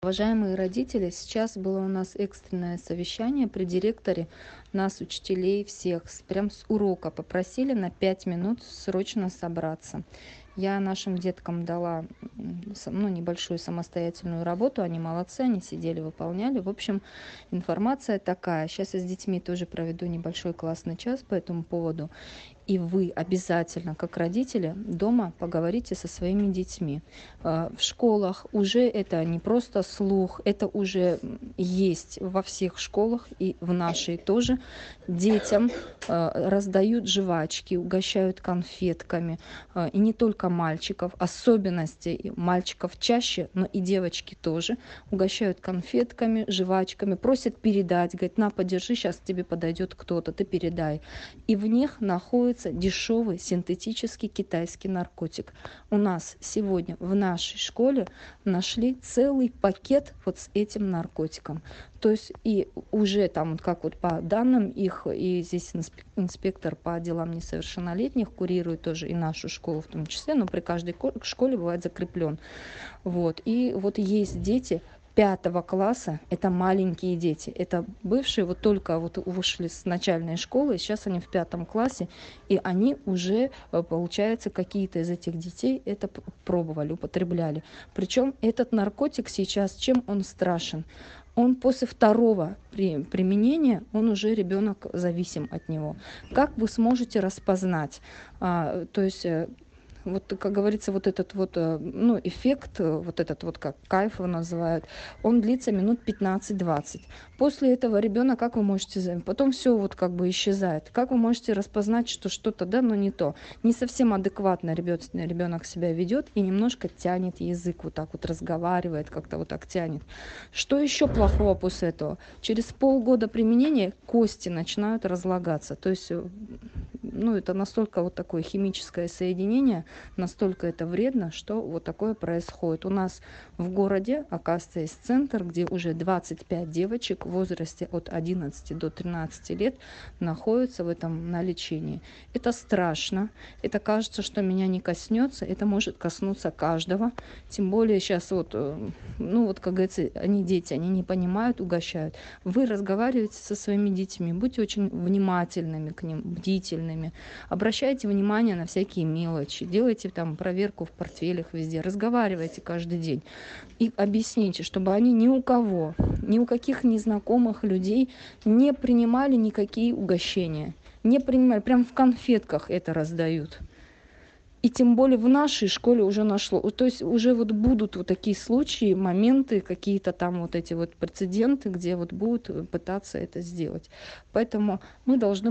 Уважаемые родители, сейчас было у нас экстренное совещание при директоре, нас, учителей, всех, прям с урока попросили на 5 минут срочно собраться. Я нашим деткам дала небольшую самостоятельную работу, они молодцы, они сидели, выполняли. В общем, информация такая. Сейчас я с детьми тоже проведу небольшой классный час по этому поводу. И вы обязательно, как родители, дома поговорите со своими детьми. В школах уже это не просто слух, это уже есть во всех школах и в нашей тоже. Детям раздают жвачки, угощают конфетками. И не только мальчиков, особенности мальчиков чаще, но и девочки тоже. Угощают конфетками, жвачками, просят передать, говорят, на, подержи, сейчас к тебе подойдет кто-то, ты передай. И в них находится дешевый синтетический китайский наркотик. У нас сегодня в нашей школе нашли целый пакет вот с этим наркотиком. То есть и уже там, как вот по данным их, и здесь инспектор по делам несовершеннолетних курирует тоже и нашу школу в том числе, но при каждой школе бывает закреплен. Вот. И вот есть дети 5 класса, это маленькие дети, это бывшие вот только вот вышли с начальной школы, сейчас они в 5 классе, и они уже, получается, какие-то из этих детей это пробовали, употребляли. Причем этот наркотик сейчас, чем он страшен? Он после второго применения, он уже ребенок зависим от него. Как вы сможете распознать? То есть вот, как говорится, вот этот вот, эффект, вот этот вот, как кайф его называют, он длится минут 15-20. После этого ребенок, как вы можете, потом все вот как бы исчезает. Как вы можете распознать, что что-то, да, но не то? Не совсем адекватно ребенок себя ведет и немножко тянет язык, вот так вот разговаривает, как-то вот так тянет. Что еще плохого после этого? Через полгода применения кости начинают разлагаться. То есть это настолько вот такое химическое соединение, настолько это вредно, что вот такое происходит. У нас в городе, оказывается, есть центр, где уже 25 девочек в возрасте от 11 до 13 лет находятся в этом на лечении. Это страшно, это кажется, что меня не коснется, это может коснуться каждого, тем более сейчас вот, как говорится, они дети, они не понимают, угощают. Вы разговариваете со своими детьми, будьте очень внимательными к ним, бдительными, обращайте внимание на всякие мелочи, делайте там проверку в портфелях везде, разговаривайте каждый день и объясните, чтобы они ни у кого, ни у каких незнакомых людей не принимали никакие угощения, не принимали, прям в конфетках это раздают. И тем более в нашей школе уже нашло. То есть уже вот будут вот такие случаи, моменты, какие-то там вот эти вот прецеденты, где вот будут пытаться это сделать. Поэтому мы должны